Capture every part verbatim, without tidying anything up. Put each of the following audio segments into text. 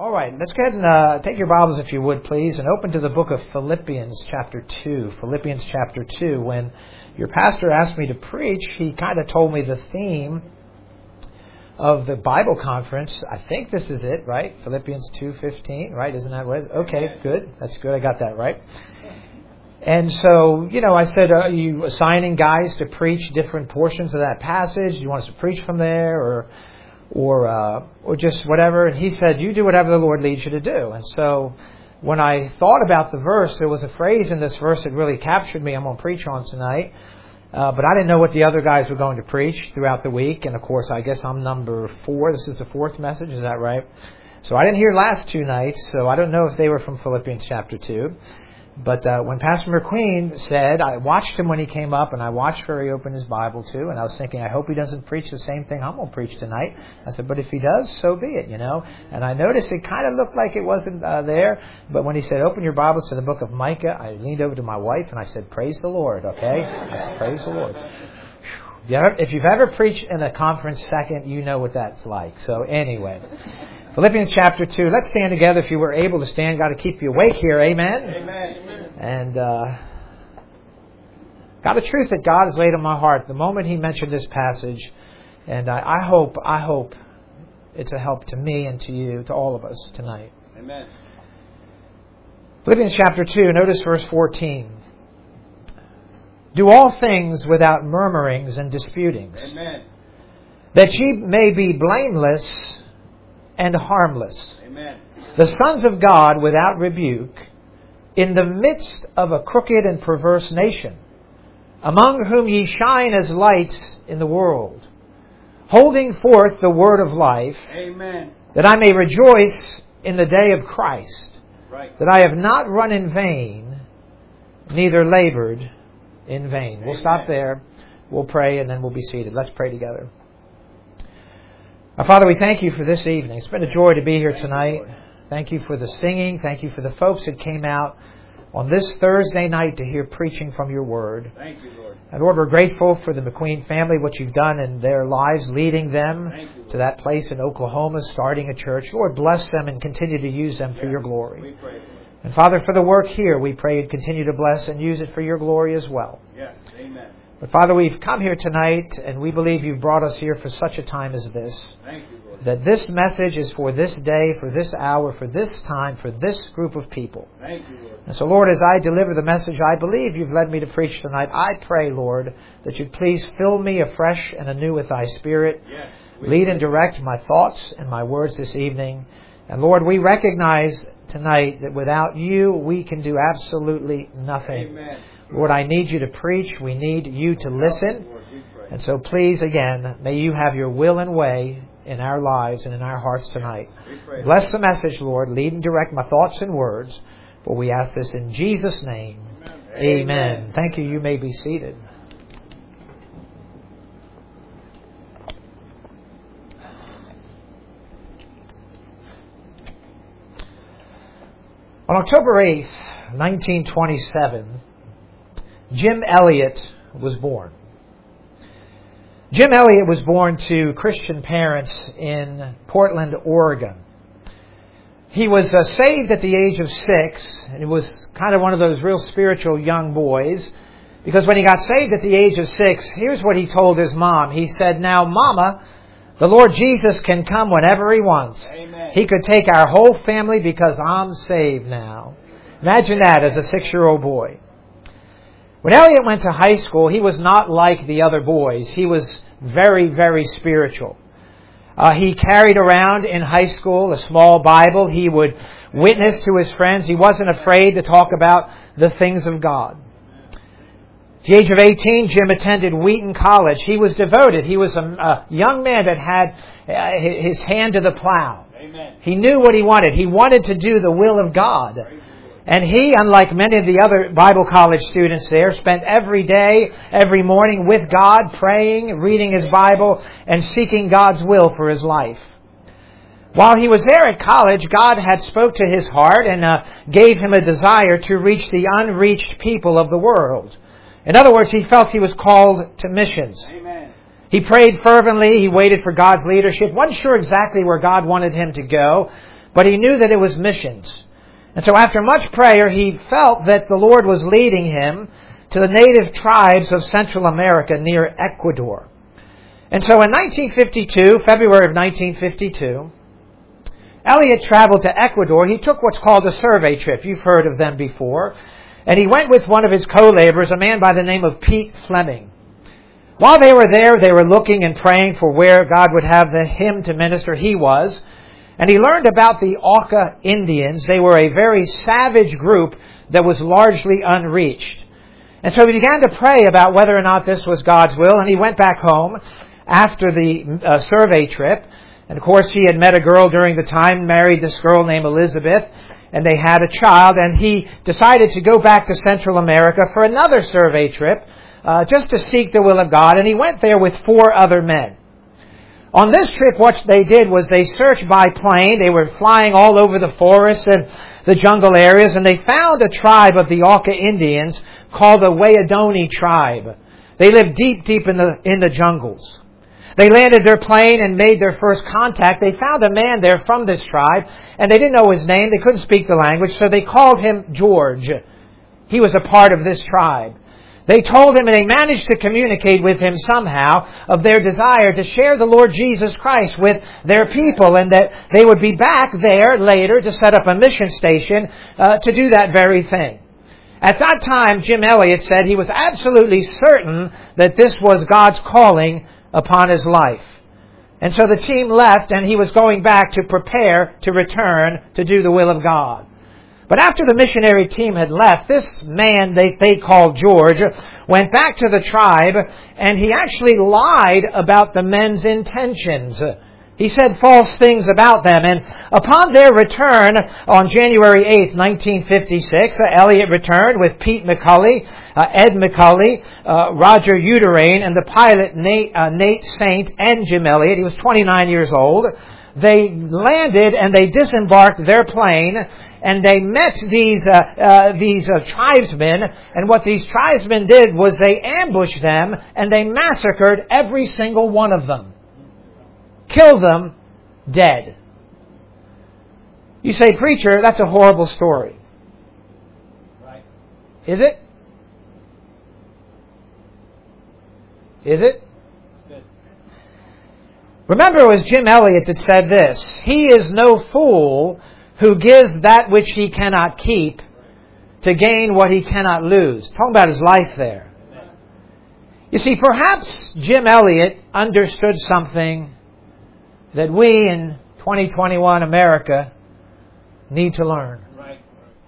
All right, let's go ahead and uh, take your Bibles, if you would, please, and open to the book of Philippians chapter two. Philippians chapter two. When your pastor asked me to preach, he kind of told me the theme of the Bible conference. I think this is it, right? Philippians two fifteen, right? Isn't that what it is? Okay, good. That's good. I got that right. And so, you know, I said, are you assigning guys to preach different portions of that passage? Do you want us to preach from there, or or uh, or just whatever? And he said, you do whatever the Lord leads you to do. And so when I thought about the verse, there was a phrase in this verse that really captured me. I'm going to preach on tonight. Uh, but I didn't know what the other guys were going to preach throughout the week. And of course, I guess I'm number four. This is the fourth message. Is that right? So I didn't hear last two nights. So I don't know if they were from Philippians chapter two. But uh, when Pastor McQueen said, I watched him when he came up, and I watched where he opened his Bible too, and I was thinking, I hope he doesn't preach the same thing I'm going to preach tonight. I said, but if he does, so be it, you know. And I noticed it kind of looked like it wasn't uh, there, but when he said, open your Bibles to the book of Micah, I leaned over to my wife and I said, praise the Lord, okay? I said, praise the Lord. If you've ever preached in a conference second, you know what that's like. So anyway, Philippians chapter two. Let's stand together if you were able to stand. Got to keep you awake here. Amen? Amen. And uh, got a truth that God has laid on my heart the moment He mentioned this passage. And I, I hope, I hope it's a help to me and to you, to all of us tonight. Amen. Philippians chapter two. Notice verse fourteen. Do all things without murmurings and disputings, Amen. that ye may be blameless and harmless, Amen. the sons of God without rebuke, in the midst of a crooked and perverse nation, among whom ye shine as lights in the world, holding forth the word of life, Amen. that I may rejoice in the day of Christ, Right. that I have not run in vain, neither labored in vain. We'll stop there. We'll pray, and then we'll be seated. Let's pray together. Our Father, we thank you for this evening. It's been a joy to be here tonight. Thank you for the singing. Thank you for the folks that came out on this Thursday night to hear preaching from your word. Thank you, Lord. And Lord, we're grateful for the McQueen family, what you've done in their lives, leading them Thank you, Lord. to that place in Oklahoma, starting a church. Lord, bless them and continue to use them for Yes, your glory. We pray, Lord. And Father, for the work here, we pray you'd continue to bless and use it for your glory as well. Yes. Amen. But Father, we've come here tonight, and we believe you've brought us here for such a time as this. Thank you, Lord. That this message is for this day, for this hour, for this time, for this group of people. Thank you, Lord. And so, Lord, as I deliver the message I believe you've led me to preach tonight, I pray, Lord, that you'd please fill me afresh and anew with thy Spirit. Yes. Lead and direct my thoughts and my words this evening. And Lord, we recognize tonight that without you, we can do absolutely nothing. Amen. Lord, I need you to preach. We need you to listen. Lord, we pray. And so please, again, may you have your will and way in our lives and in our hearts tonight. We pray. Bless the message, Lord. Lead and direct my thoughts and words. For we ask this in Jesus' name. Amen. Amen. Thank you. You may be seated. On October eighth, nineteen twenty-seven, Jim Elliot was born. Jim Elliot was born to Christian parents in Portland, Oregon. He was uh, saved at the age of six, and he was kind of one of those real spiritual young boys, because when he got saved at the age of six, here's what he told his mom. He said, now, Mama, the Lord Jesus can come whenever He wants. Amen. He could take our whole family because I'm saved now. Imagine that as a six-year-old boy. When Elliot went to high school, he was not like the other boys. He was very, very spiritual. Uh, he carried around in high school a small Bible. He would witness to his friends. He wasn't afraid to talk about the things of God. At the age of eighteen, Jim attended Wheaton College. He was devoted. He was a, a young man that had uh, his hand to the plow. Amen. He knew what he wanted. He wanted to do the will of God. And he, unlike many of the other Bible college students there, spent every day, every morning with God, praying, reading his Bible, and seeking God's will for his life. While he was there at college, God had spoke to his heart and uh, gave him a desire to reach the unreached people of the world. In other words, he felt he was called to missions. Amen. He prayed fervently. He waited for God's leadership. Wasn't sure exactly where God wanted him to go. but he knew that it was missions. And so after much prayer, he felt that the Lord was leading him to the native tribes of Central America near Ecuador. And so in nineteen fifty-two, February of nineteen fifty-two, Elliot traveled to Ecuador. He took what's called a survey trip. You've heard of them before. And he went with one of his co-laborers, a man by the name of Pete Fleming. While they were there, they were looking and praying for where God would have the, him to minister. He was. And he learned about the Auca Indians. They were a very savage group that was largely unreached. And so he began to pray about whether or not this was God's will. And he went back home after the uh, survey trip. And of course, he had met a girl during the time, married this girl named Elizabeth, and they had a child. And he decided to go back to Central America for another survey trip, uh, just to seek the will of God. And he went there with four other men. On this trip, what they did was they searched by plane. They were flying all over the forests and the jungle areas, and they found a tribe of the Auca Indians called the Wayadoni tribe. They lived deep, deep in the in the jungles. They landed their plane and made their first contact. They found a man there from this tribe, and they didn't know his name. They couldn't speak the language, so they called him George. He was a part of this tribe. They told him, and they managed to communicate with him somehow, of their desire to share the Lord Jesus Christ with their people, and that they would be back there later to set up a mission station uh, to do that very thing. At that time, Jim Elliot said he was absolutely certain that this was God's calling upon his life. And so the team left, and he was going back to prepare to return to do the will of God. But after the missionary team had left, this man they, they called George went back to the tribe, and he actually lied about the men's intentions. He said false things about them. And upon their return on January eighth, nineteen fifty-six, uh, Elliot returned with Pete McCulley, uh, Ed McCulley, uh, Roger Uderain, and the pilot Nate, uh, Nate Saint, and Jim Elliot. He was twenty-nine years old. They landed and they disembarked their plane, and they met these uh, uh, these uh, tribesmen. And what these tribesmen did was they ambushed them, and they massacred every single one of them. Killed them dead. You say, preacher, that's a horrible story. Right. Is it? Is it? Good. Remember, it was Jim Elliot that said this: "He is no fool who gives that which he cannot keep to gain what he cannot lose." Talking about his life there. You see, perhaps Jim Elliot understood something that we in twenty twenty-one America need to learn. Right.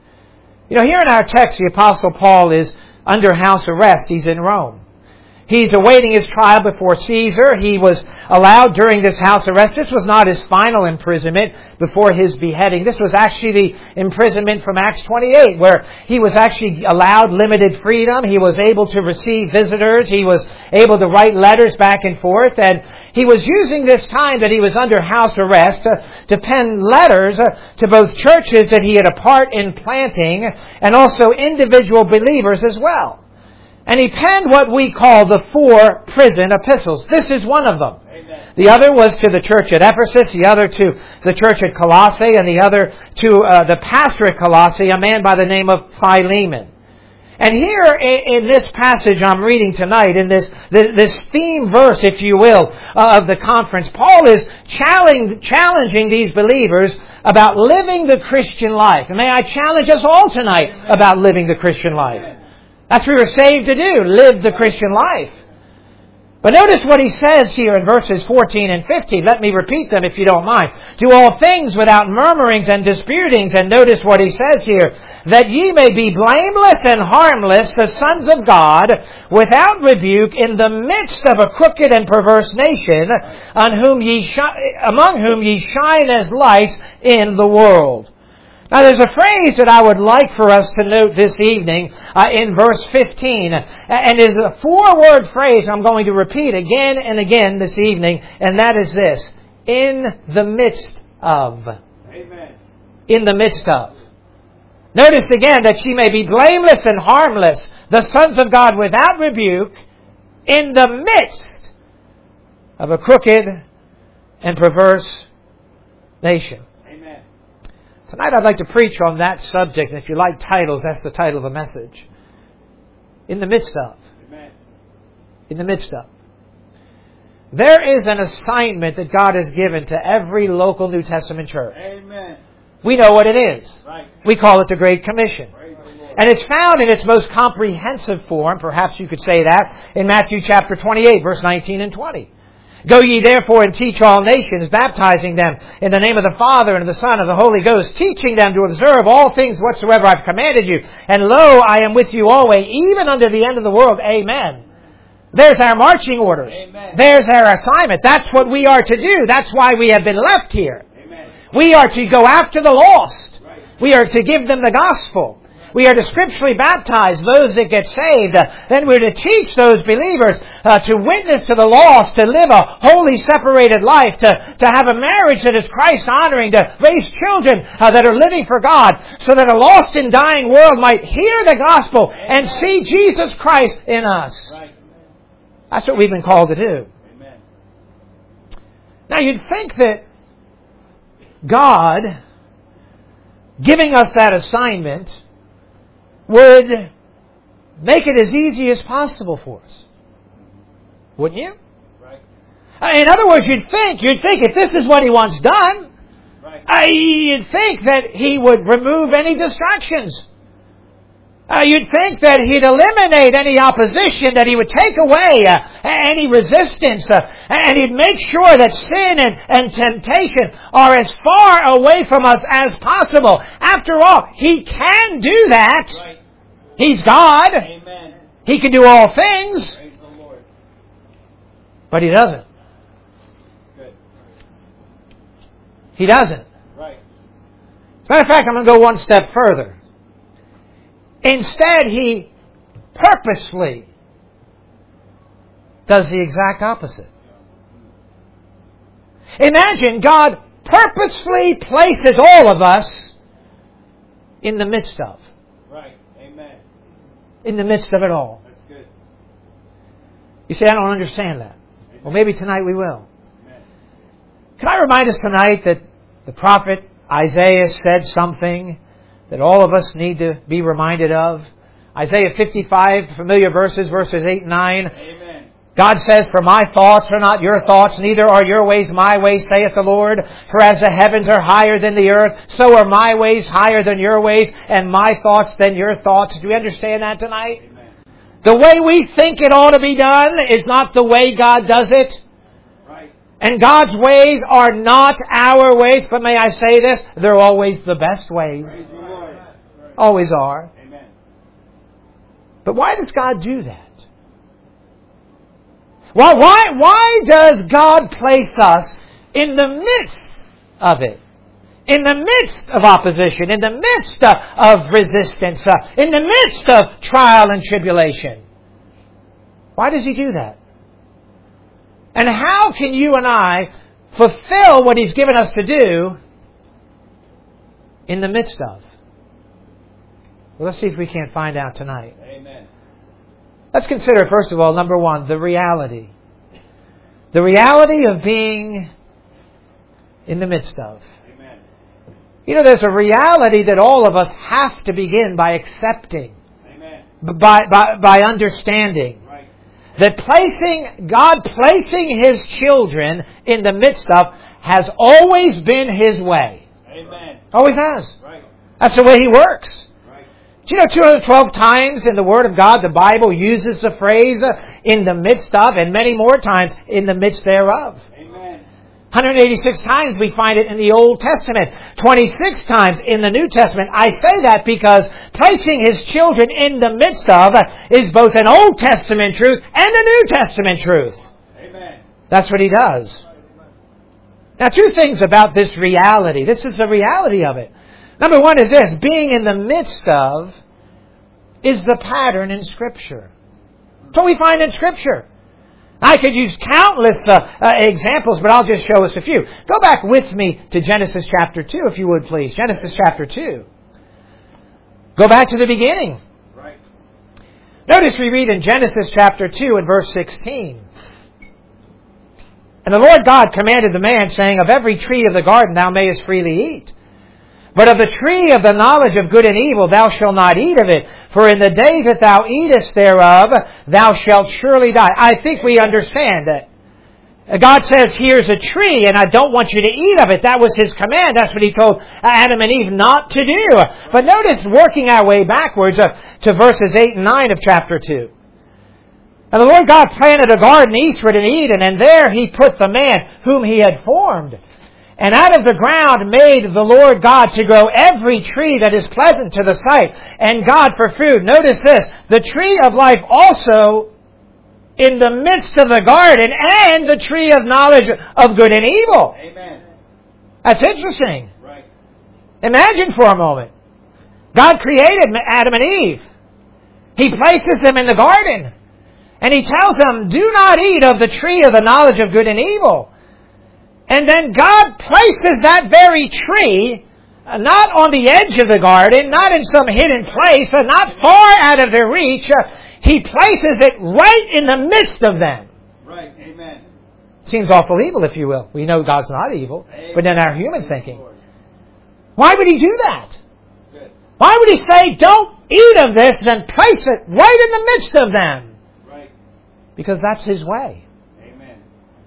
You know, here in our text, the Apostle Paul is under house arrest. He's in Rome. He's awaiting his trial before Caesar. He was allowed during this house arrest. This was not his final imprisonment before his beheading. This was actually the imprisonment from Acts twenty-eight, where he was actually allowed limited freedom. He was able to receive visitors. He was able to write letters back and forth. And he was using this time that he was under house arrest to, to pen letters uh, to both churches that he had a part in planting and also individual believers as well. And he penned what we call the four prison epistles. This is one of them. Amen. The other was to the church at Ephesus, the other to the church at Colossae, and the other to uh, the pastor at Colossae, a man by the name of Philemon. And here in, in this passage I'm reading tonight, in this this, this theme verse, if you will, uh, of the conference, Paul is challenging, challenging these believers about living the Christian life. And may I challenge us all tonight Amen. about living the Christian life. Amen. That's what we were saved to do, live the Christian life. But notice what he says here in verses fourteen and fifteen. Let me repeat them if you don't mind. "Do all things without murmurings and disputings." And notice what he says here: "That ye may be blameless and harmless, the sons of God, without rebuke, in the midst of a crooked and perverse nation, on whom ye shi- among whom ye shine as lights in the world." Now there's a phrase that I would like for us to note this evening uh, in verse fifteen. And it's a four-word phrase I'm going to repeat again and again this evening. And that is this: in the midst of. Amen. In the midst of. Notice again that ye may be blameless and harmless, the sons of God without rebuke, in the midst of a crooked and perverse nation. Amen. Tonight I'd like to preach on that subject, and if you like titles, that's the title of the message. In the midst of. Amen. In the midst of. There is an assignment that God has given to every local New Testament church. Amen. We know what it is. Right. We call it the Great Commission. Praise the Lord. And it's found in its most comprehensive form, perhaps you could say that, in Matthew chapter twenty-eight, verse nineteen and twenty. Go ye therefore and teach all nations, baptizing them in the name of the Father and of the Son and of the Holy Ghost, teaching them to observe all things whatsoever I've commanded you. And lo, I am with you always, even unto the end of the world. Amen. There's our marching orders. Amen. There's our assignment. That's what we are to do. That's why we have been left here. Amen. We are to go after the lost. Right. We are to give them the gospel. We are to scripturally baptize those that get saved. Uh, then we're to teach those believers uh, to witness to the lost, to live a holy, separated life, to, to have a marriage that is Christ-honoring, to raise children uh, that are living for God, so that a lost and dying world might hear the gospel and see Jesus Christ in us. Right. That's what we've been called to do. Amen. Now you'd think that God, giving us that assignment, would make it as easy as possible for us. Wouldn't you? Right. In other words, you'd think, you'd think if this is what He wants done, Right. uh, you'd think that He would remove any distractions. Uh, you'd think that He'd eliminate any opposition, that He would take away uh, any resistance, uh, and He'd make sure that sin and, and temptation are as far away from us as possible. After all, He can do that. Right. He's God. Amen. He can do all things, Praise the Lord. but He doesn't. Good. He doesn't. Right. As a matter of fact, I'm going to go one step further. Instead, He purposely does the exact opposite. Imagine God purposefully places all of us in the midst of. Right. Amen. In the midst of it all. That's good. You say, I don't understand that. Well, maybe tonight we will. Amen. Can I remind us tonight that the prophet Isaiah said something that all of us need to be reminded of? Isaiah fifty-five, familiar verses, verses eight and nine. Amen. God says, for my thoughts are not your thoughts, neither are your ways my ways, saith the Lord. For as the heavens are higher than the earth, so are my ways higher than your ways, and my thoughts than your thoughts. Do we understand that tonight? Amen. The way we think it ought to be done is not the way God does it. Right. And God's ways are not our ways, but may I say this, they're always the best ways. Praise the Lord. Always are. Amen. But why does God do that? Why, why, why does God place us in the midst of it? In the midst of opposition, in the midst of, of resistance, uh, in the midst of trial and tribulation? Why does He do that? And how can you and I fulfill what He's given us to do in the midst of? Well, let's see if we can't find out tonight. Amen. Let's consider, first of all, number one, the reality. The reality of being in the midst of. Amen. You know, there's a reality that all of us have to begin by accepting, Amen. by, by, by understanding. Right. That placing, God placing His children in the midst of has always been His way. Amen. Always has. Right. That's the way He works. Right. Do you know two hundred twelve times in the Word of God the Bible uses the phrase uh, in the midst of, and many more times in the midst thereof. Amen. one hundred eighty-six times we find it in the Old Testament. twenty-six times in the New Testament. I say that because placing His children in the midst of uh, is both an Old Testament truth and a New Testament truth. Amen. That's what He does. Now, two things about this reality. This is the reality of it. Number one is this. Being in the midst of is the pattern in Scripture. That's what we find in Scripture. I could use countless uh, uh, examples, but I'll just show us a few. Go back with me to Genesis chapter two, if you would, please. Genesis chapter two. Go back to the beginning. Right. Notice we read in Genesis chapter two and verse sixteen. And the Lord God commanded the man, saying, of every tree of the garden thou mayest freely eat. But of the tree of the knowledge of good and evil thou shalt not eat of it, for in the day that thou eatest thereof thou shalt surely die. I think we understand that. God says, here's a tree, and I don't want you to eat of it. That was His command. That's what He told Adam and Eve not to do. But notice, working our way backwards uh, to verses eight and nine of chapter two. And the Lord God planted a garden eastward in Eden, and there He put the man whom He had formed. And out of the ground made the Lord God to grow every tree that is pleasant to the sight, and God for food. Notice this, the tree of life also in the midst of the garden, and the tree of knowledge of good and evil. Amen. That's interesting. Right. Imagine for a moment. God created Adam and Eve. He places them in the garden. And He tells them, do not eat of the tree of the knowledge of good and evil. And then God places that very tree, uh, not on the edge of the garden, not in some hidden place, uh, not far out of their reach. Uh, he places it right in the midst of them. Right. Amen. Seems awful evil, if you will. We know God's not evil, Amen. but in our human thinking. Why would He do that? Good. Why would He say, don't eat of this, and place it right in the midst of them? Right. Because that's His way. Amen.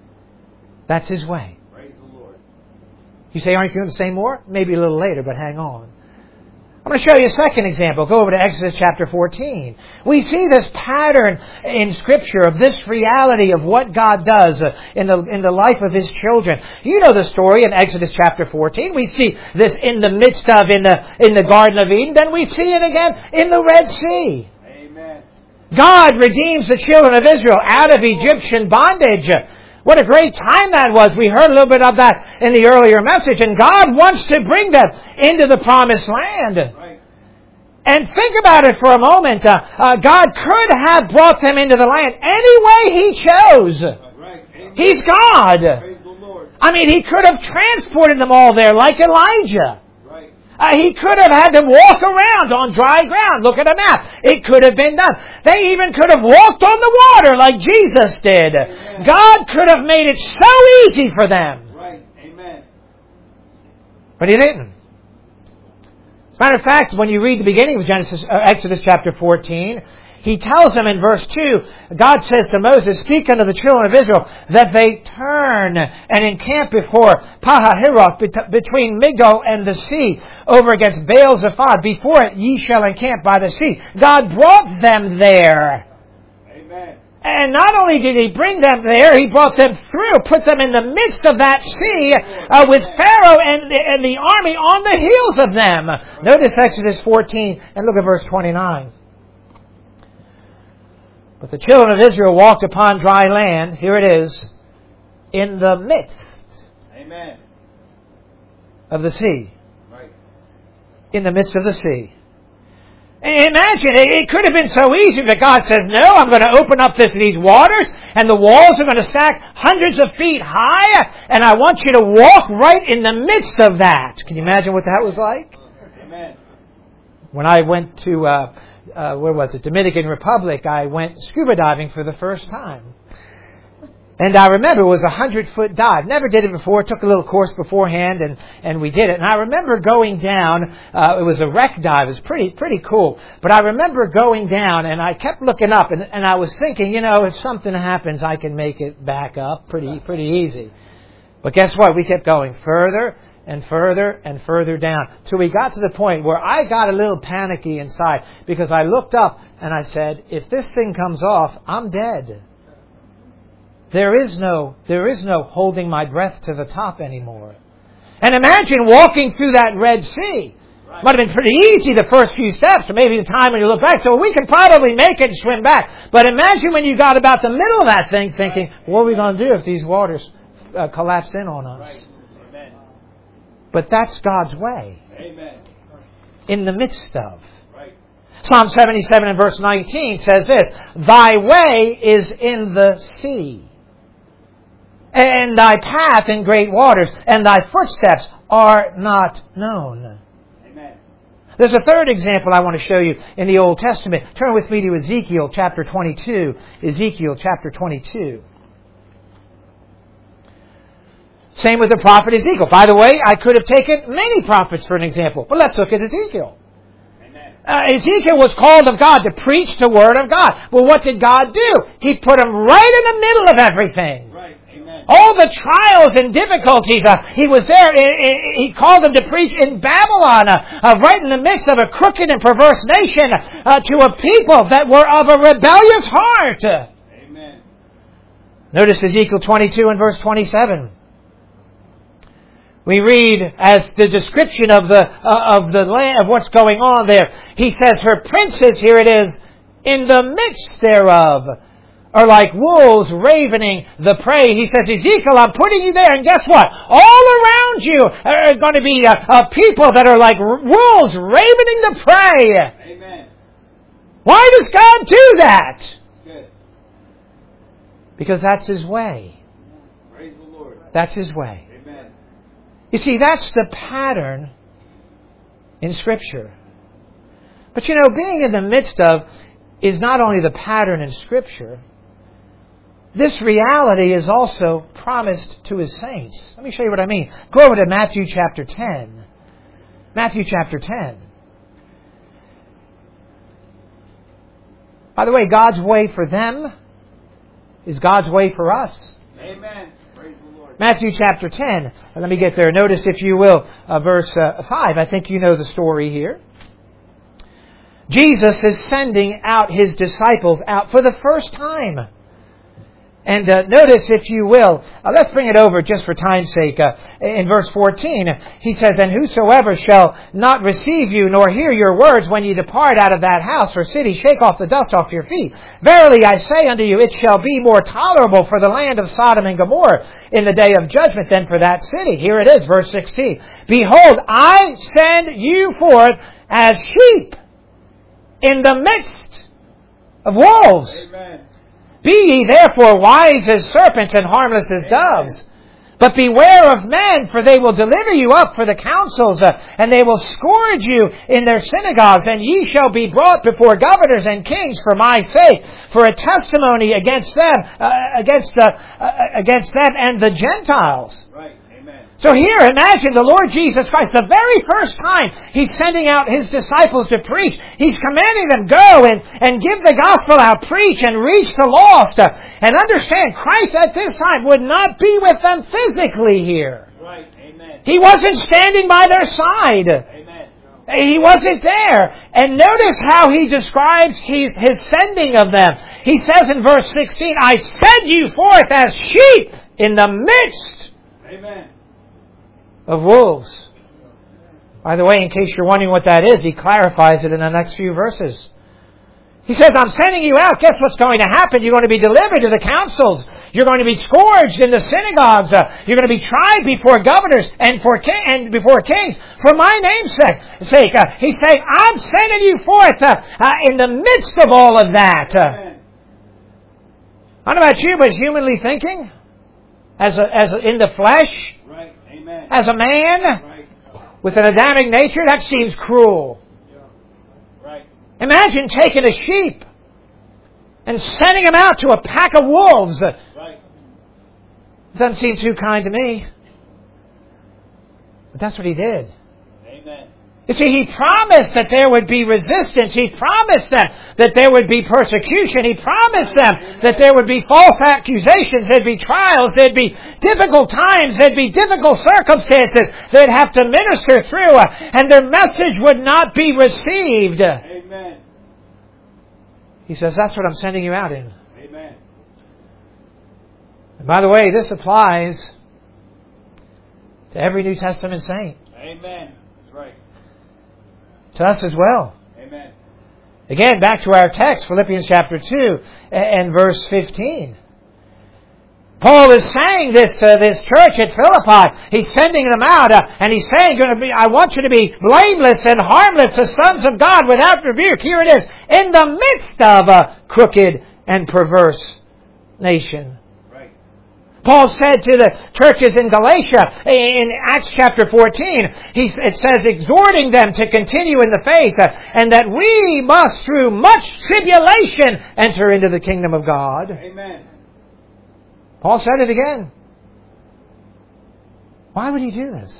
That's His way. Praise the Lord. You say, aren't you going to say more? Maybe a little later, but hang on. I'm going to show you a second example. Go over to Exodus chapter fourteen. We see this pattern in Scripture of this reality of what God does in the in the life of His children. You know the story in Exodus chapter fourteen. We see this in the midst of, in the in the Garden of Eden. Then we see it again in the Red Sea. Amen. God redeems the children of Israel out of Egyptian bondage. What a great time that was. We heard a little bit of that in the earlier message. And God wants to bring them into the promised land. Right. And think about it for a moment. Uh, uh, God could have brought them into the land any way He chose. Right. Amen. He's God. Praise the Lord. I mean, He could have transported them all there like Elijah. Right. Uh, he could have had them walk around on dry ground. Look at a map. It could have been done. They even could have walked on the water like Jesus did. Amen. God could have made it so easy for them. Right. Amen. But He didn't. As a matter of fact, when you read the beginning of Genesis, uh, Exodus chapter fourteen, He tells them in verse two, God says to Moses, speak unto the children of Israel that they turn and encamp before Pahahiroth, bet- between Migdol and the sea, over against Baal Zephon. Before it ye shall encamp by the sea. God brought them there. Amen. And not only did He bring them there, He brought them through, put them in the midst of that sea uh, with Pharaoh and the, and the army on the heels of them. Notice Exodus fourteen and look at verse twenty-nine. But the children of Israel walked upon dry land, here it is, in the midst Amen. of the sea. Right. In the midst of the sea. Imagine, it could have been so easy that God says, no, I'm going to open up this, these waters, and the walls are going to stack hundreds of feet high, and I want you to walk right in the midst of that. Can you imagine what that was like? Amen. When I went to, uh, uh, where was it, Dominican Republic, I went scuba diving for the first time. And I remember it was a hundred-foot dive. Never did it before. Took a little course beforehand, and, and we did it. And I remember going down. Uh, it was a wreck dive. It was pretty pretty cool. But I remember going down, and I kept looking up, and, and I was thinking, you know, if something happens, I can make it back up pretty pretty easy. But guess what? We kept going further and further and further down till we got to the point where I got a little panicky inside because I looked up and I said, if this thing comes off, I'm dead. There is no, there is no holding my breath to the top anymore. And imagine walking through that Red Sea. Right. Might have been pretty easy the first few steps, or maybe the time when you look back. So we can probably make it and swim back. But imagine when you got about the middle of that thing thinking, what are we going to do if these waters uh, collapse in on us? Right. Amen. But that's God's way. Amen. In the midst of. Right. Psalm seventy-seven and verse nineteen says this, thy way is in the sea, and thy path in great waters, and thy footsteps are not known. Amen. There's a third example I want to show you in the Old Testament. Turn with me to Ezekiel chapter twenty-two. Ezekiel chapter twenty-two. Same with the prophet Ezekiel. By the way, I could have taken many prophets for an example, but let's look at Ezekiel. Uh, Ezekiel was called of God to preach the Word of God. Well, what did God do? He put him right in the middle of everything. Right. Amen. All the trials and difficulties, uh, he was there. He called them to preach in Babylon, uh, uh, right in the midst of a crooked and perverse nation, uh, to a people that were of a rebellious heart. Amen. Notice Ezekiel twenty-two and verse twenty-seven. We read as the description of the uh, of the land, of what's going on there. He says, her princes, here it is, in the midst thereof, are like wolves ravening the prey. He says, Ezekiel, I'm putting you there, and guess what? All around you are going to be uh, uh, people that are like wolves ravening the prey. Amen. Why does God do that? Good. Because that's His way. Praise the Lord. That's His way. Amen. You see, that's the pattern in Scripture. But you know, being in the midst of is not only the pattern in Scripture, this reality is also promised to His saints. Let me show you what I mean. Go over to Matthew chapter ten. Matthew chapter ten. By the way, God's way for them is God's way for us. Amen. Praise the Lord. Matthew chapter ten. Let me get there. Notice, if you will, uh, verse uh, five. I think you know the story here. Jesus is sending out His disciples out for the first time. And uh, notice, if you will, uh, let's bring it over just for time's sake. Uh, in verse fourteen, He says, and whosoever shall not receive you nor hear your words when ye depart out of that house or city, shake off the dust off your feet. Verily I say unto you, it shall be more tolerable for the land of Sodom and Gomorrah in the day of judgment than for that city. Here it is, verse sixteen. Behold, I send you forth as sheep in the midst of wolves. Amen. Be ye therefore wise as serpents and harmless as doves. But beware of men, for they will deliver you up for the councils, uh, and they will scourge you in their synagogues, and ye shall be brought before governors and kings for my sake, for a testimony against them, uh, against uh, uh, against them and the Gentiles. Right. Amen. So here, imagine the Lord Jesus Christ, the very first time He's sending out His disciples to preach, He's commanding them, go and, and give the gospel out, preach and reach the lost. Uh, and understand, Christ at this time would not be with them physically here. Right. Amen. He wasn't standing by their side. Amen. He wasn't there. And notice how He describes his, his sending of them. He says in verse sixteen, I send you forth as sheep in the midst Amen. of wolves. By the way, in case you're wondering what that is, He clarifies it in the next few verses. He says, I'm sending you out. Guess what's going to happen? You're going to be delivered to the councils. You're going to be scourged in the synagogues. Uh, you're going to be tried before governors and for king, and before kings for my name's sake. Uh, he's saying, I'm sending you forth uh, uh, in the midst of all of that. Uh, Amen. I don't know about you, but humanly thinking, as a, as a, in the flesh, Right. Amen. as a man Right. with an Adamic nature, that seems cruel. Right. Imagine taking a sheep and sending him out to a pack of wolves. Right. Doesn't seem too kind to me. But that's what He did. Amen. You see, He promised that there would be resistance. He promised them that there would be persecution. He promised them that there would be false accusations. There'd be trials. There'd be difficult times. There'd be difficult circumstances they'd have to minister through. And their message would not be received. Amen. He says, that's what I'm sending you out in. Amen. And by the way, this applies to every New Testament saint. Amen. That's right. To us as well. Amen. Again, back to our text, Philippians chapter two and verse fifteen. Paul is saying this to this church at Philippi. He's sending them out, uh, and he's saying, "Going to be, I want you to be blameless and harmless, the sons of God, without rebuke." Here it is, in the midst of a crooked and perverse nation. Right. Paul said to the churches in Galatia, in Acts chapter fourteen, he, it says, exhorting them to continue in the faith, uh, and that we must, through much tribulation, enter into the kingdom of God. Amen. Paul said it again. Why would He do this?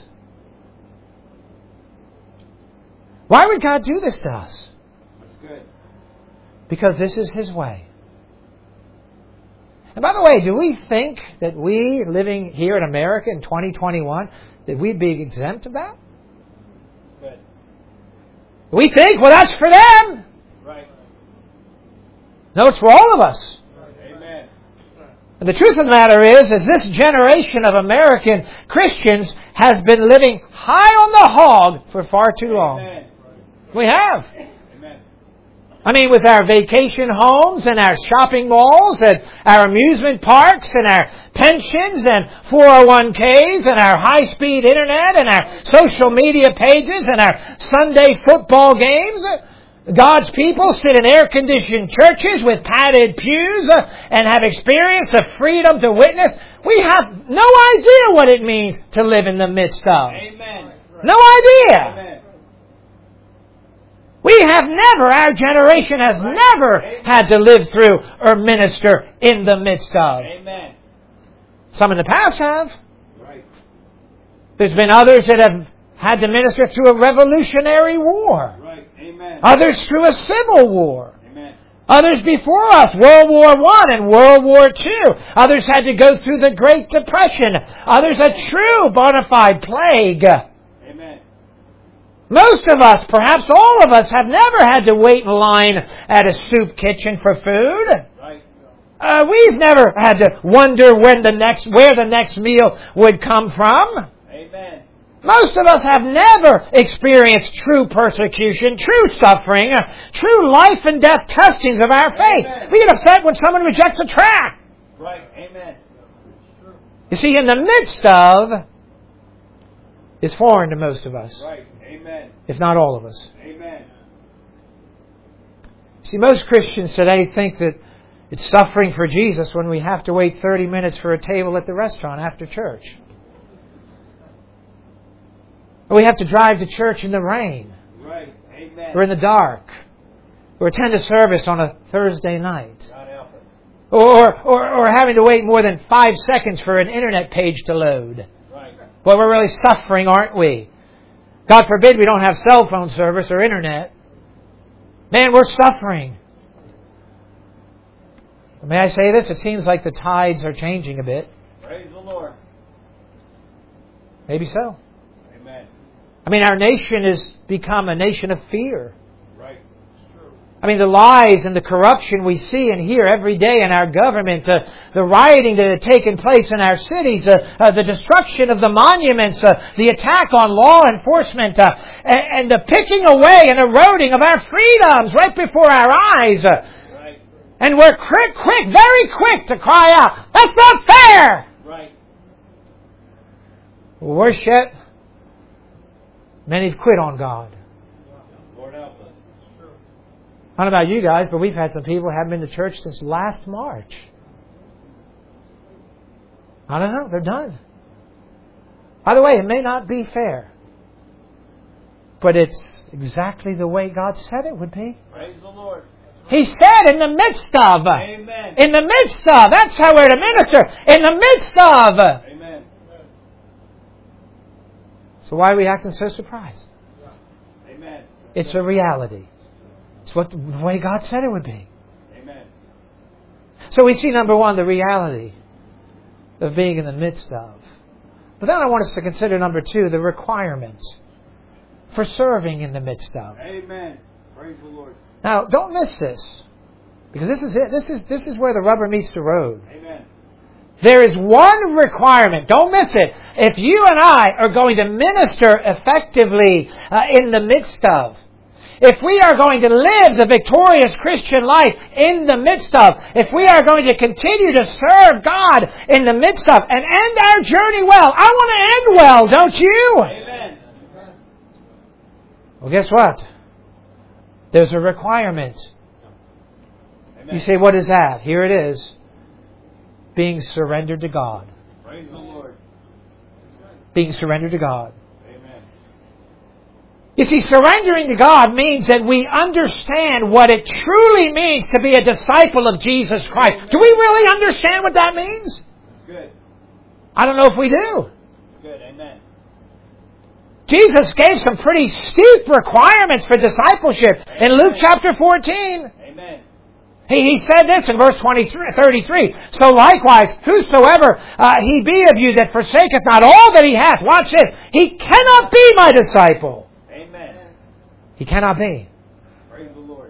Why would God do this to us? That's good. Because this is His way. And by the way, do we think that we, living here in America in twenty twenty-one, that we'd be exempt of that? Good. We think, well, that's for them. Right. No, it's for all of us. Amen. And the truth of the matter is, is this generation of American Christians has been living high on the hog for far too long. Amen. We have. Amen. I mean, with our vacation homes and our shopping malls and our amusement parks and our pensions and four oh one k's and our high-speed internet and our social media pages and our Sunday football games, God's people sit in air-conditioned churches with padded pews and have experienced the freedom to witness. We have no idea what it means to live in the midst of. Amen. No idea. Amen. We have never, our generation has never had to live through or minister in the midst of. Amen. Some in the past have. Right. There's been others that have had to minister through a revolutionary war. Right. Amen. Others through a civil war. Amen. Others before us, World War One and World War Two. Others had to go through the Great Depression. Others a true bona fide plague. Amen. Most of us, perhaps all of us, have never had to wait in line at a soup kitchen for food. Right. Uh, we've never had to wonder when the next, where the next meal would come from. Amen. Most of us have never experienced true persecution, true suffering, uh, true life and death testings of our faith. Amen. We get upset when someone rejects a tract. Right. Amen. You see, in the midst of is foreign to most of us, Right. Amen. if not all of us. Amen. See, most Christians today think that it's suffering for Jesus when we have to wait thirty minutes for a table at the restaurant after church. Or we have to drive to church in the rain, Right. Amen. or in the dark, or attend a service on a Thursday night. God help us. Or, or, or having to wait more than five seconds for an internet page to load. Right. Well, we're really suffering, aren't we? God forbid we don't have cell phone service or internet. Man, we're suffering. May I say this? It seems like the tides are changing a bit. Praise the Lord. Maybe so. Amen. I mean, our nation has become a nation of fear. Right. It's true. I mean, the lies and the corruption we see and hear every day in our government, uh, the rioting that had taken place in our cities, uh, uh, the destruction of the monuments, uh, the attack on law enforcement, uh, and, and the picking away and eroding of our freedoms right before our eyes. Uh, Right. and we're quick, quick, very quick to cry out, that's not fair! Right. Worse yet, many have quit on God. Lord help us. I don't know about you guys, but we've had some people who haven't been to church since last March. I don't know. They're done. By the way, it may not be fair, but it's exactly the way God said it would be. Praise the Lord. He said in the midst of. Amen. In the midst of. That's how we're to minister. In the midst of. Amen. So why are we acting so surprised? Amen. It's a reality. It's what the way God said it would be. Amen. So we see, number one, the reality of being in the midst of. But then I want us to consider, number two, the requirements for serving in the midst of. Amen. Praise the Lord. Now, don't miss this, because this is it. This is this is where the rubber meets the road. Amen. There is one requirement. Don't miss it. If you and I are going to minister effectively uh, in the midst of, if we are going to live the victorious Christian life in the midst of, if we are going to continue to serve God in the midst of, and end our journey well, I want to end well, don't you? Amen. Well, guess what? There's a requirement. Amen. You say, what is that? Here it is. Being surrendered to God. Praise the Lord. Being surrendered to God. Amen. You see, surrendering to God means that we understand what it truly means to be a disciple of Jesus Christ. Do we really understand what that means? Good. I don't know if we do. Good. Amen. Jesus gave some pretty steep requirements for discipleship in Luke chapter fourteen. Amen. He, he said this in verse twenty-three, thirty-three. So likewise, whosoever uh, he be of you that forsaketh not all that he hath, watch this, he cannot be my disciple. Amen. He cannot be. Praise the Lord.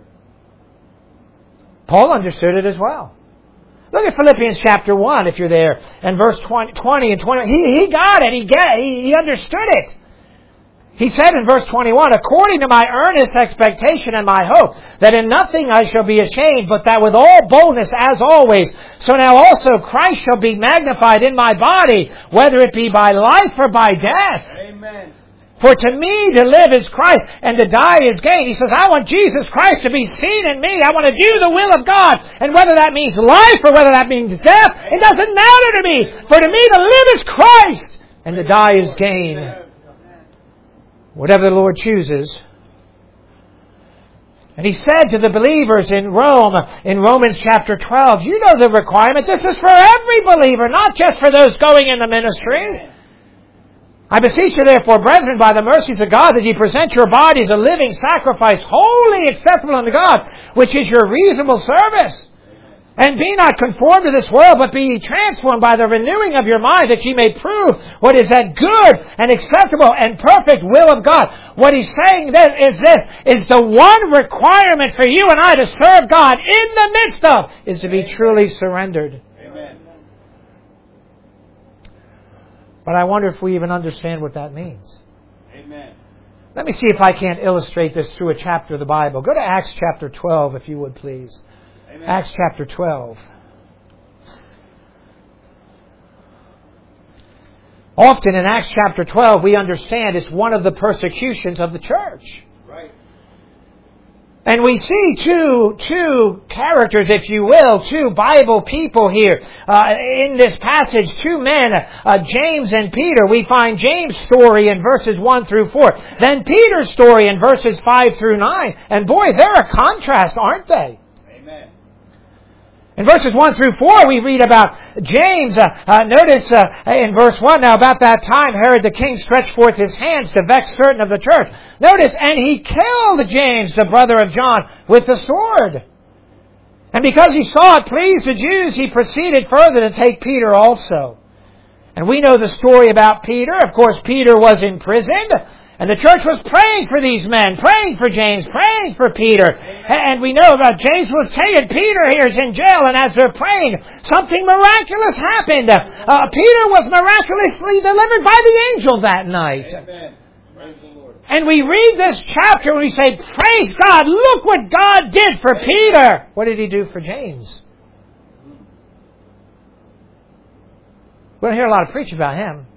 Paul understood it as well. Look at Philippians chapter one, if you're there, and verse twenty, twenty and twenty. He, he got it. He, get, he, he understood it. He said in verse twenty-one, according to my earnest expectation and my hope, that in nothing I shall be ashamed, but that with all boldness as always, so now also Christ shall be magnified in my body, whether it be by life or by death. Amen. For to me to live is Christ, and to die is gain. He says, I want Jesus Christ to be seen in me. I want to do the will of God. And whether that means life or whether that means death, it doesn't matter to me. For to me to live is Christ, and to die is gain. Whatever the Lord chooses. And He said to the believers in Rome, in Romans chapter twelve, you know the requirement. This is for every believer, not just for those going in the ministry. I beseech you therefore, brethren, by the mercies of God, that ye present your bodies a living sacrifice, wholly acceptable unto God, which is your reasonable service. And be not conformed to this world, but be ye transformed by the renewing of your mind, that ye may prove what is that good and acceptable and perfect will of God. What He's saying this is this, is the one requirement for you and I to serve God in the midst of, is to be truly surrendered. Amen. But I wonder if we even understand what that means. Amen. Let me see if I can't illustrate this through a chapter of the Bible. Go to Acts chapter twelve, if you would, please. Amen. Acts chapter twelve. Often in Acts chapter twelve, we understand it's one of the persecutions of the church. Right. And we see two, two characters, if you will, two Bible people here uh, in this passage. Two men, uh, James and Peter. We find James' story in verses one through four. Then Peter's story in verses five through nine. And boy, they're a contrast, aren't they? Amen. In verses one through four, we read about James. Uh, uh, notice uh, in verse one, now about that time Herod the king stretched forth his hands to vex certain of the church. Notice, and he killed James, the brother of John, with the sword. And because he saw it pleased the Jews, he proceeded further to take Peter also. And we know the story about Peter. Of course, Peter was imprisoned. And the church was praying for these men, praying for James, praying for Peter. And we know about James was taken. Peter here is in jail, and as they're praying, something miraculous happened. Uh, Peter was miraculously delivered by the angel that night. Amen. Praise the Lord. And we read this chapter and we say, praise God, look what God did for Peter. What did He do for James? We don't hear a lot of preach about him.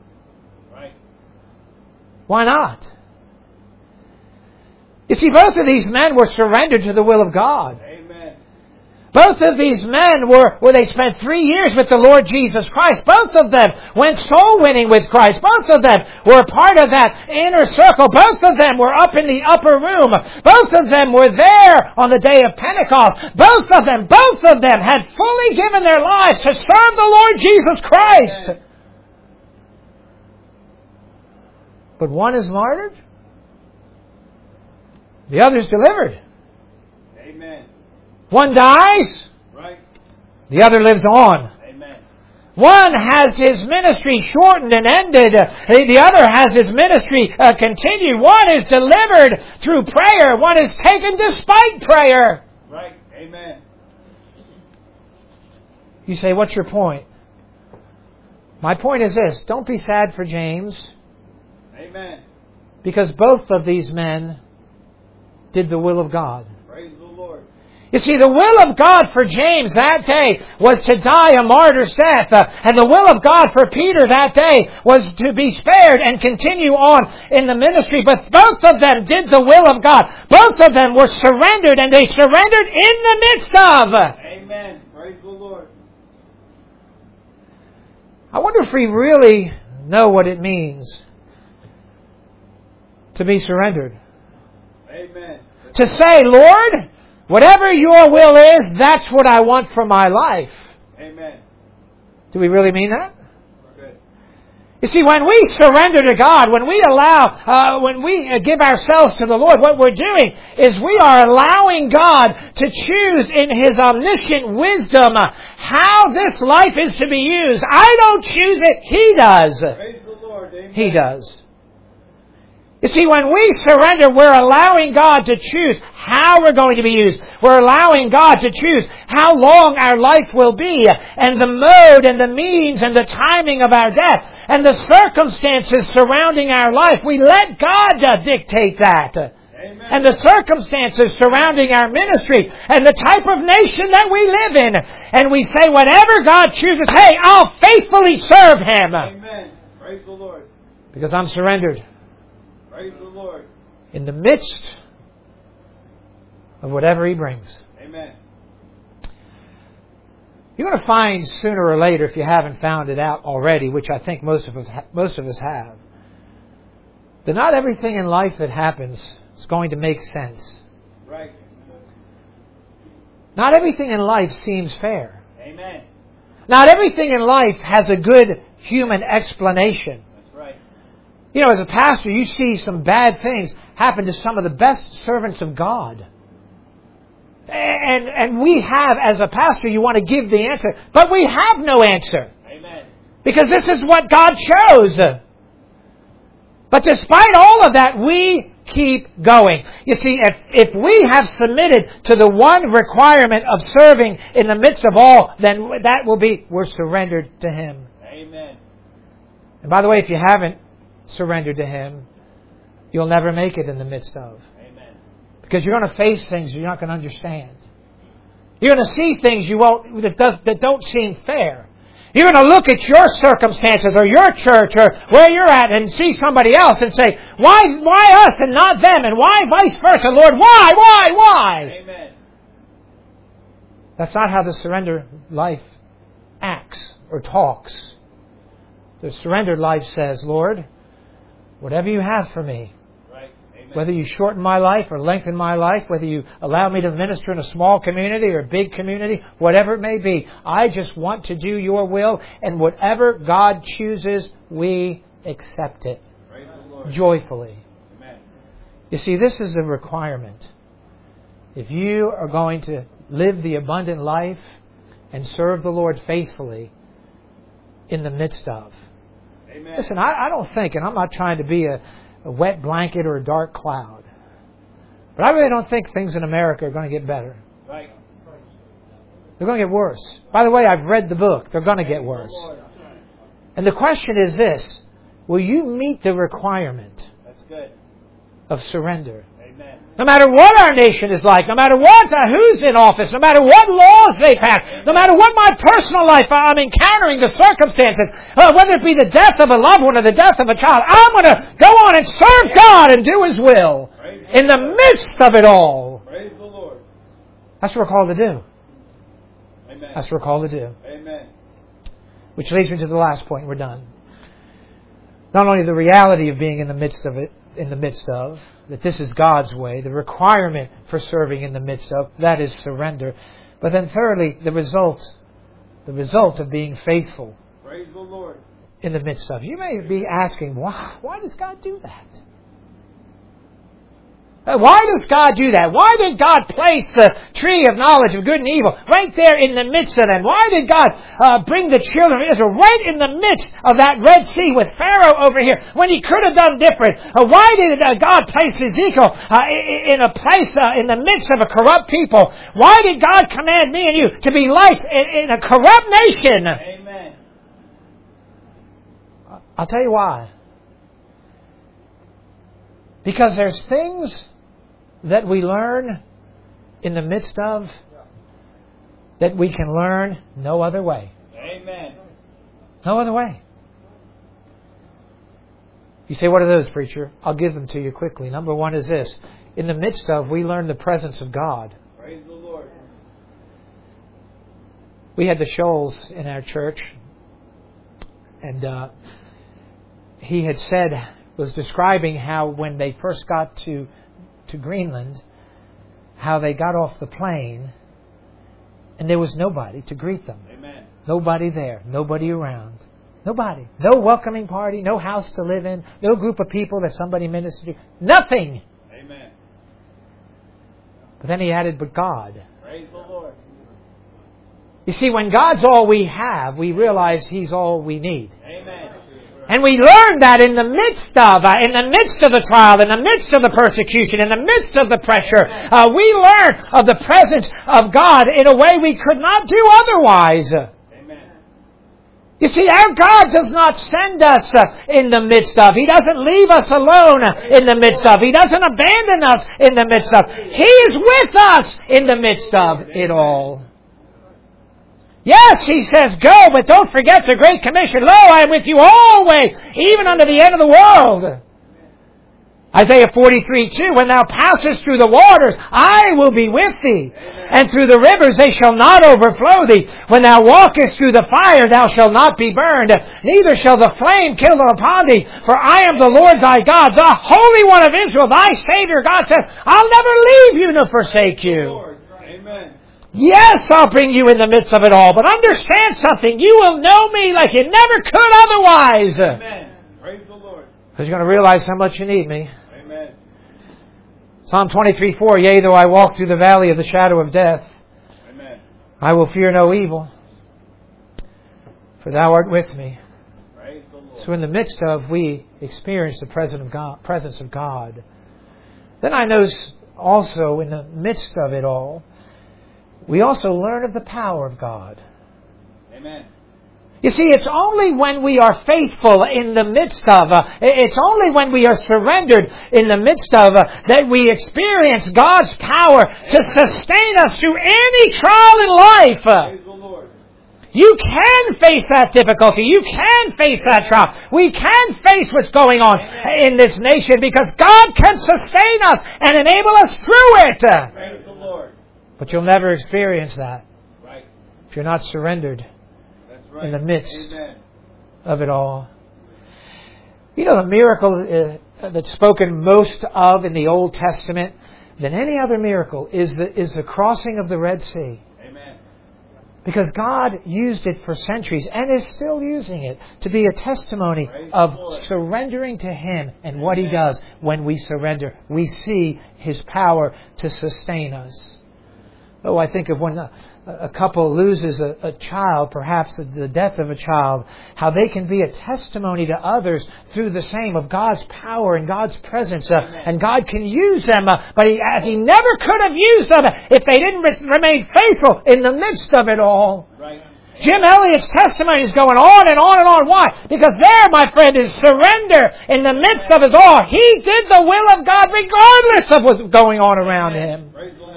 Why not? You see, both of these men were surrendered to the will of God. Amen. Both of these men were, well, they spent three years with the Lord Jesus Christ. Both of them went soul winning with Christ. Both of them were part of that inner circle. Both of them were up in the upper room. Both of them were there on the day of Pentecost. Both of them, both of them had fully given their lives to serve the Lord Jesus Christ. Amen. But one is martyred. The other is delivered. Amen. One dies. Right. The other lives on. Amen. One has his ministry shortened and ended. The other has his ministry uh, continued. One is delivered through prayer. One is taken despite prayer. Right. Amen. You say, what's your point? My point is this. Don't be sad for James. Amen. Because both of these men did the will of God. Praise the Lord. You see, the will of God for James that day was to die a martyr's death. Uh, and the will of God for Peter that day was to be spared and continue on in the ministry. But both of them did the will of God. Both of them were surrendered, and they surrendered in the midst of. Amen. Praise the Lord. I wonder if we really know what it means to be surrendered. Amen. To say, Lord, whatever your will is, that's what I want for my life. Amen. Do we really mean that? Good. You see, when we surrender to God, when we allow, uh, when we uh, give ourselves to the Lord, what we're doing is we are allowing God to choose in His omniscient wisdom uh, how this life is to be used. I don't choose it, He does. Praise the Lord. Amen. He does. You see, when we surrender, we're allowing God to choose how we're going to be used. We're allowing God to choose how long our life will be, and the mode and the means and the timing of our death, and the circumstances surrounding our life. We let God uh, dictate that. Amen. And the circumstances surrounding our ministry, and the type of nation that we live in. And we say, whatever God chooses, hey, I'll faithfully serve Him. Amen. Praise the Lord. Because I'm surrendered. Praise the Lord. In the midst of whatever He brings. Amen. You're going to find sooner or later, if you haven't found it out already, which I think most of us most of us have, that not everything in life that happens is going to make sense. Right. Not everything in life seems fair. Amen. Not everything in life has a good human explanation. That's right. You know, as a pastor, you see some bad things happen to some of the best servants of God. And and we have, as a pastor, you want to give the answer. But we have no answer. Amen. Because this is what God chose. But despite all of that, we keep going. You see, if, if we have submitted to the one requirement of serving in the midst of all, then that will be, we're surrendered to Him. Amen. And by the way, if you haven't surrendered to Him, you'll never make it in the midst of. Amen. Because you're going to face things you're not going to understand. You're going to see things you won't, that, does, that don't seem fair. You're going to look at your circumstances or your church or where you're at and see somebody else and say, why, why us and not them? And why vice versa? Lord, why, why, why? Amen. That's not how the surrender life acts or talks. The surrendered life says, Lord, whatever you have for me, Right. Amen. whether you shorten my life or lengthen my life, whether you allow me to minister in a small community or a big community, whatever it may be, I just want to do your will, and whatever God chooses, we accept it Praise the Lord. joyfully. Amen. You see, this is a requirement. If you are going to live the abundant life and serve the Lord faithfully in the midst of. Amen. Listen, I, I don't think, and I'm not trying to be a, a wet blanket or a dark cloud, but I really don't think things in America are going to get better. Right. They're going to get worse. By the way, I've read the book. They're going to get worse. Lord. And the question is this: will you meet the requirement That's good. of surrender? Amen. No matter what our nation is like, no matter what, uh, who's in office, no matter what laws they pass, no matter what my personal life I'm encountering, the circumstances, uh, whether it be the death of a loved one or the death of a child, I'm going to go on and serve God and do His will Praise in the midst of it all. Praise the Lord. That's what we're called to do. Amen. That's what we're called to do. Amen. Which leads me to the last point. We're done. Not only the reality of being in the midst of it, in the midst of, that this is God's way, the requirement for serving in the midst of, that is surrender. But then thirdly, the result, the result of being faithful Praise the Lord. in the midst of. You may be asking, why, why does God do that? Why does God do that? Why did God place the tree of knowledge of good and evil right there in the midst of them? Why did God uh, bring the children of Israel right in the midst of that Red Sea with Pharaoh over here when He could have done different? Uh, why did uh, God place Ezekiel uh, in a place uh, in the midst of a corrupt people? Why did God command me and you to be light in, in a corrupt nation? Amen. I'll tell you why. Because there's things that we learn in the midst of that we can learn no other way. Amen. No other way. You say, what are those, preacher? I'll give them to you quickly. Number one is this. In the midst of, we learn the presence of God. Praise the Lord. We had the Scholes in our church, and uh, he had said, was describing how when they first got to to Greenland, how they got off the plane and there was nobody to greet them. Amen. Nobody there. Nobody around. Nobody. No welcoming party, no house to live in, no group of people that somebody ministered to. Nothing. Amen. But then he added, but God. Praise the Lord. You see, when God's all we have, we realize He's all we need. Amen. And we learn that in the midst of, uh, in the midst of the trial, in the midst of the persecution, in the midst of the pressure, uh, we learn of the presence of God in a way we could not do otherwise. Amen. You see, our God does not send us uh, in the midst of. He doesn't leave us alone uh, in the midst of. He doesn't abandon us in the midst of. He is with us in the midst of it all. Yes, He says, go, but don't forget the Great Commission. Lo, I am with you always, even unto the end of the world. Isaiah forty-three two, when thou passest through the waters, I will be with thee. And through the rivers, they shall not overflow thee. When thou walkest through the fire, thou shalt not be burned. Neither shall the flame kindle upon thee. For I am the Lord thy God, the Holy One of Israel, thy Savior. God says, I'll never leave you nor forsake you. Amen. Yes, I'll bring you in the midst of it all. But understand something. You will know me like you never could otherwise. Amen. Praise the Lord. Because you're going to realize how much you need me. Amen. Psalm twenty-three four, yea, though I walk through the valley of the shadow of death, Amen. I will fear no evil, for thou art with me. Praise the Lord. So in the midst of, we experience the presence of God, presence of God. Then I notice also in the midst of it all, we also learn of the power of God. Amen. You see, it's only when we are faithful in the midst of, uh, it's only when we are surrendered in the midst of, uh, that we experience God's power to sustain us through any trial in life. Praise the Lord. You can face that difficulty. You can face that trial. We can face what's going on in this nation because God can sustain us and enable us through it. Praise the Lord. But you'll never experience that Right. if you're not surrendered That's right. in the midst Amen. of it all. You know, the miracle uh, that's spoken most of in the Old Testament than any other miracle is the, is the crossing of the Red Sea. Amen. Because God used it for centuries and is still using it to be a testimony Praise of the Lord. surrendering to Him and what He Amen. does when we surrender. We see His power to sustain us. Oh, I think of when a, a couple loses a, a child, perhaps the death of a child, how they can be a testimony to others through the same of God's power and God's presence. Uh, and God can use them, uh, but he, as He never could have used them if they didn't re- remain faithful in the midst of it all. Right. Jim Elliot's testimony is going on and on and on. Why? Because there, my friend, is surrender in the midst of it all. He did the will of God regardless of what's going on around him. Praise the Lord.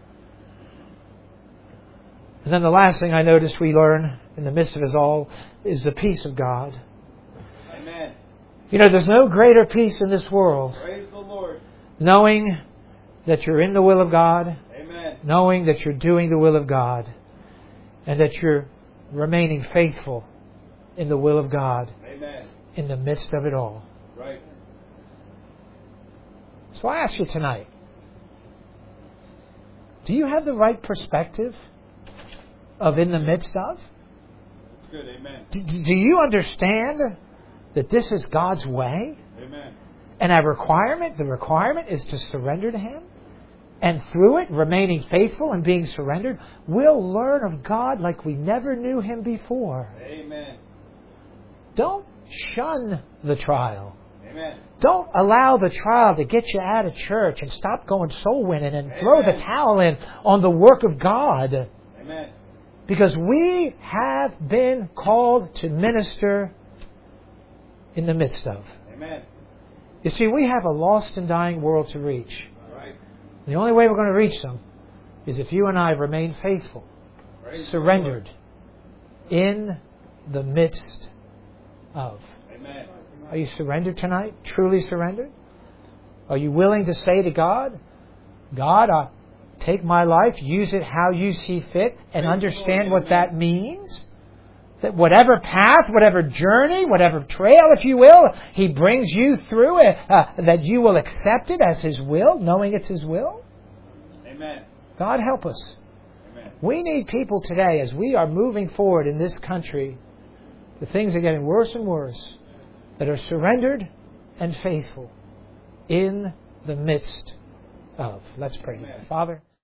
And then the last thing I noticed we learn in the midst of it all is the peace of God. Amen. You know, there's no greater peace in this world. Praise the Lord. Knowing that you're in the will of God, Amen. knowing that you're doing the will of God, and that you're remaining faithful in the will of God Amen. in the midst of it all. Right. So I ask you tonight, do you have the right perspective of in the midst of? That's good. Amen. Do, do you understand that this is God's way? Amen. And our requirement, the requirement is to surrender to Him. And through it, remaining faithful and being surrendered, we'll learn of God like we never knew Him before. Amen. Don't shun the trial. Amen. Don't allow the trial to get you out of church and stop going soul winning and throw the Amen. towel in on the work of God. Amen. Because we have been called to minister in the midst of. Amen. You see, we have a lost and dying world to reach. Right. The only way we're going to reach them is if you and I remain faithful, Praise the surrendered in the midst of. Lord. Amen. Are you surrendered tonight? Truly surrendered? Are you willing to say to God, God, I take my life, use it how you see fit, and Praise understand the Lord. what Amen. that means? That whatever path, whatever journey, whatever trail, if you will, He brings you through it, uh, that you will accept it as His will, knowing it's His will? Amen. God help us. Amen. We need people today, as we are moving forward in this country, The things are getting worse and worse that are surrendered and faithful in the midst of. Let's pray. Amen. Father.